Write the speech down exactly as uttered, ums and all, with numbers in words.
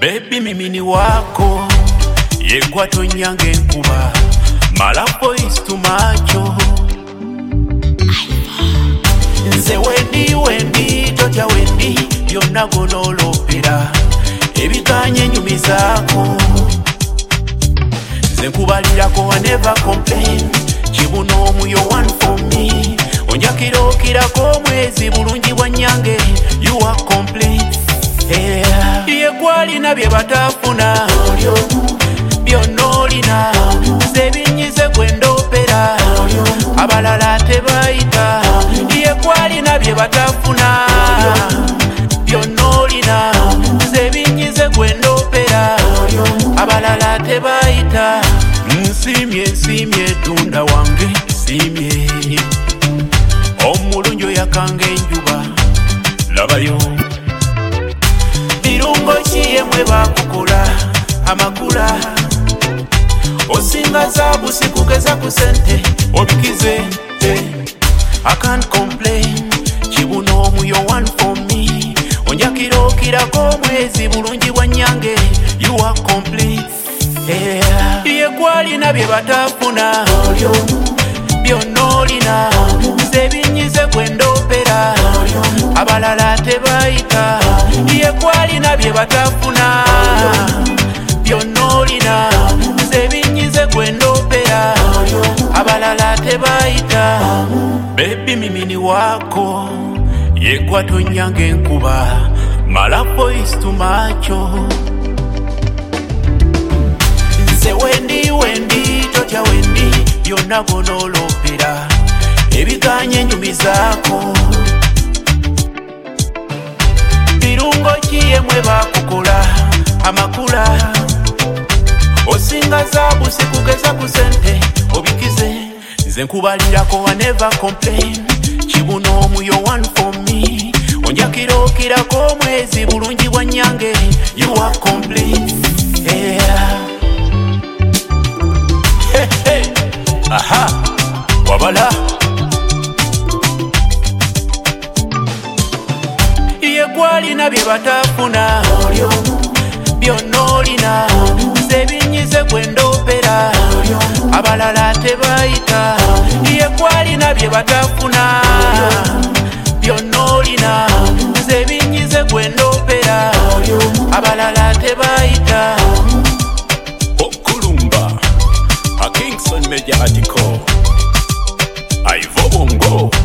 Baby mimi ni wako, yekwa tonyange nkuba, malapo istu macho. Nze wendi wendi, toja wendi, byonna gonolopera, ebikanye nyumi zako. Nze nkubalirako I never complain, kibuno omuyo one for me. Onjakirokirako mwezi bulungi bwa nyange, you are complete. Yeah. Yekwalina bye batafuna, byonna olina, nze binyize gwendopera, abalala tebayita. Yekwalina bye batafuna, byonna olina, nze binyize gwendopera, abalala tebayita. Nsimye nsimye tunda wange simye, omulunjo yakange enjuba labayo. Birungo ki yemwe bakukola amakula, osinga zaabu sikugeza ku sente obikize. I can't complain, kibuno omuyo one for me. Onjakirokirako mwezi bulungi bwa nyange, you are complete. Yeah. Yekwalina bye batafuna, byonna olina, nze binyize gwendopera, abalala tebayita. Yekwalina bye batafuna, byonna olina, nze binyize gwendopera, abalala tebayita. Baby mimi ni wako, yekwa tonyange nkuba, malapo istu macho. Nze wendi wendi, toja wendi, byonna gonolopera, ebikanye enjumi zako. Birungo ki yemwe bakukola amakula, osinga zaabu sikugeza ku sente obikize. Nze nkubalirako I never complain, kibuno omuyo one for me. Onjakirokirako mwezi bulungi bwa nyange, you are complete. Yeah. Hey, hey. Aha, wabala. Yekwalina bye batafuna, byonna olina, nze binyize gwendopera, abalala tebayita. Yekwalina bye batafuna, byonna olina, nze binyize gwendopera, abalala tebayita. Okulumba a Kingston Media article, Ivo Bongo.